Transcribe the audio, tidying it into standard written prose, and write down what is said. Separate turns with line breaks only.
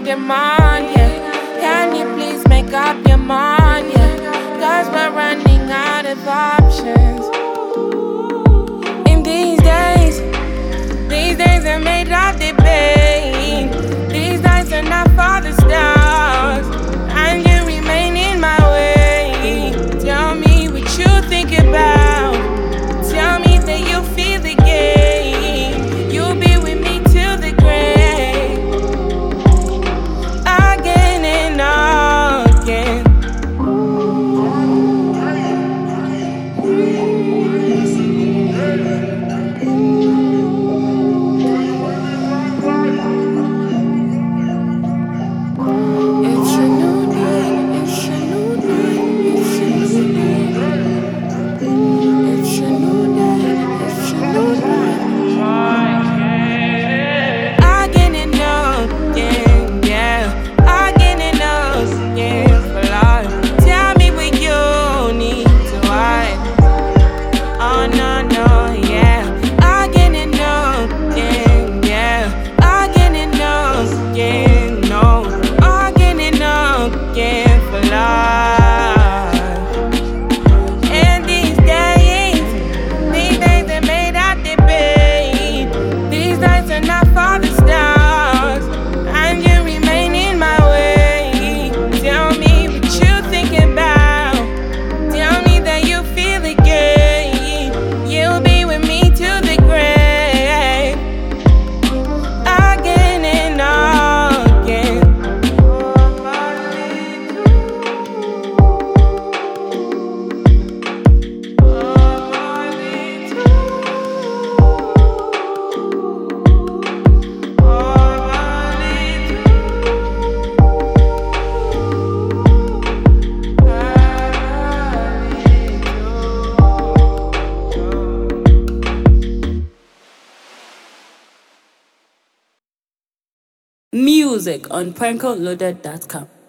your mind, yeah. Can you please make up your mind, yeah? Cause we're running out of options. In these days are made of debate. These nights are not for the stars, and you remain in my way. Tell me what you think about. Tell me that you feel the game. You'll be with me till the grave, again and again. It's a new night, it's a new night, it's a new night. It's a new night, it's a new night. Again and again, yeah. Again and again for life. Tell me what you need to hide. Oh no, no, yeah. Again and again, yeah. Again and again, no. Again and again for life. And these days are made out debate. These nights are not for the stars, and you remain in my way. Tell me what you think about. Tell me that you feel the game. You'll be with me till the grave, again and again.
Music on PrankoLoaded.com.